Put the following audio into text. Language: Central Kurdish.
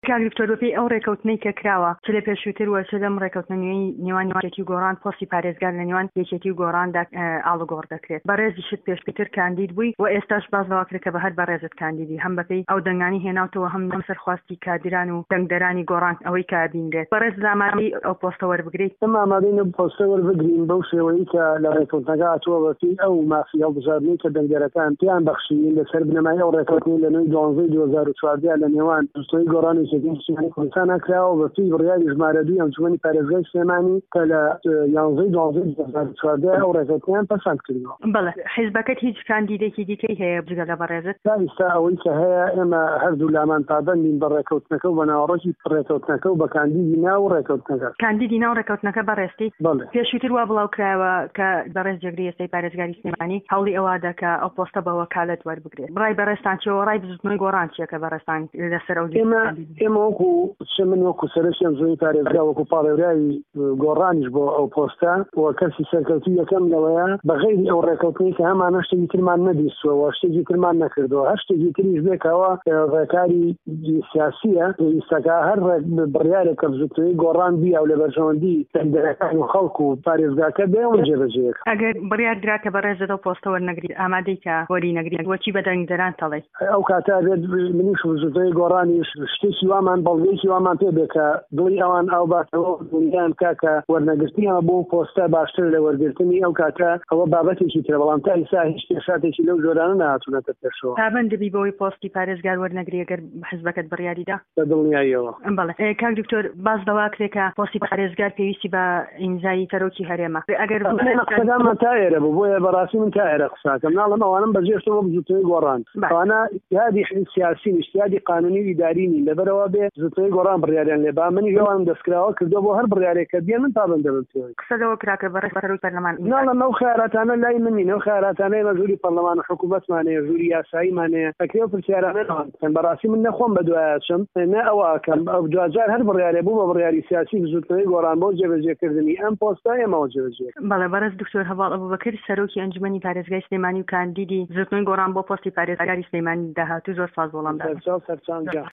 کاگرفتۆر بەپێی ئەو ڕێکەوتنەی کە کراوە چ لە پێشووتر وە چ لەم ڕێکەوتنە نێوانی یەکێتی و گۆڕان پۆستی پارێزگار لە نێوان یەکێتی و گۆڕاندا ئاڵوگۆڕ دەکرێت بەڕێزی شت پێشتر کاندید بووی و ئێستاش باز لەواکرێت کە بە هەر بەڕێزت کاندیدی هەم بەپێی ئەو دەنگانی هێناوتەوە هەم لەم سەرخواستی کادران و دەنگدەرانی گۆڕان ئەوەی کابینرێت بەڕێز ئامادەی ئەو پۆستە وەربگریت. ئامادەین پۆستە وەربگرین بەو شێوەیە کە لە ڕێکەوتنەکە هاتووە بەپێی ئەو مافیا بژاردنەی کە دەنگدەرەکان پێیان بەخشین لەسەر بنەمای ئەو ڕێکەوتنەی لە نوێی 2014 لە نێوان پۆستەی گۆڕان و یەکێتی سیمانی کوردستان نکراوە بەپێی بڕیاری ژمارە 2 ئەنجومەنی پارێزگای سلێمانی کە لە 11/12/2014 ئەو ڕێکەوتنیان پەسەند کردووە. بەڵێ حیزبەکەت هیچ کاندیدێکی دیکەی هەیە بجگە لە بەڕێزت؟ تا ئێستا ئەوەی کە هەیە ئێمە هەردوو لامان پابەندین بە ڕێکەوتنەکە و بە ناوەڕۆکی ڕێکەوتنەکە و بە کاندیدی ناو ڕێکەوتنەکە. کاندیدی ناو ڕێکەوتنەکە بەڕێستی؟ بەڵێ. پێشووتر وا بڵاو کراوە کە بەڕێز جێگری ئێستای پارێزگاری سلێمانی هەوڵی ئەوە دەکا ئەو پۆستە بە وەکالەت وەربگرێت. ڕای بەڕێستان چیەوە؟ ڕای بزوتنەوەی گۆڕان چییە کە بەڕێستان لەسەر ئەو ئێمە وەکو من وەکو سەرۆکی ئەنجومەنی پارێزگا وەکو پاڵێورایی گۆڕانیش بۆ ئەو پۆستە و کەسی سەرکەوتوو یەکەم لەوەیە بەغەیری ئەو ڕێکەوتنەی کە هەمان شتێکی ترمان نەدیستووە شتێکی ترمان نەکردەوە هەر شتێکی تریش بێکەوە ڕێکاری سیاسیە ئێستاکە هەر بڕیارێک کە بزوتنەوەی گۆڕان بیا و لە بەرژەوەندی دەنگدەرەکان و خەڵکو و پارێزگاکە بێەوە جێبەجێک. ئەگەر بڕیار درا کە بەڕێزت ئەو پۆستە وەرنەگریت ئامادەی کە وەری نەگرێت وەچی بە دەنگدەران تەڵێ ئەو کاتا بێت منیش بزوتنەوەی گۆڕانیش شتێکی وامان بەڵگەیەکی وامان پێ بێت کە دڵی ئەوان ئەو باتەوە دنیایان کاکە وەرنەگرتنیەوە بۆ پۆستە باشتر لە وەرگرتنی ئەو کاتە ئەوە بابەتێکی ترە بەڵام تا ئێستا هیچ پێشاتێکی لەو جۆرانە نهاتوونەتە پێشەوە. پابەندبی بەوەی پۆستی پارێزگار وەرنەگری ئەگەر حیزبەکەت بڕیاریدا بە دڵنیاییەوە. بەڵێ کاک دکتۆر باز دەواکرێکە پۆستی پارێزگار پێویستی بە ئیمزای سەرۆکی هەرێمە ئەگەر قسەدامان تا ئێرە بوو بۆیە بەڕاستی من تا ئێرە قساکەم ناڵم ئەوانم بەجێشتەوە بزوتنەوەی گۆڕان ئەوانە یادی سیاسی نیشت یادی قانونی و ئیداری نین لەبەرەوە بێ زوتنەوەی گۆڕان بڕیاریان لێ با منی هێوانم دەستکراوە کردو بۆ هەر بڕیارێکە بێن من پابەندە بم پێوەی قسەدەوە کراکە بەڕێز سەرۆکی پەرلەمان ناڵم ئەو خیارەتانە لای من نین ئەو خیارەتانەی ژووری پەرلەمان و حکوومەتمانەیە ژووری یاساییمانەیە ئەکرێ پرسیارانەوەن بەڕاستی من نەخۆم بە دوایەچم نە ئەوە ئەکەم ئەو دوجار هەر بڕیارێ بوو بە بڕیاری سیاسی زوتنەوەی گۆڕان بۆ جێبەجێکردنی ئەم پۆستە ئێمەوە جێبەجێ. بەڵێ بەڕێز دکتۆر هەواڵ ئەبوبەکر سەرۆکی ئەنجومەنی پارێزگای سلێمانی و کاندیدی زوتنەوەی گۆڕان بۆ پۆستی پارێزگاری سلێمانی داهاتوو زۆر ساز وەڵام دا.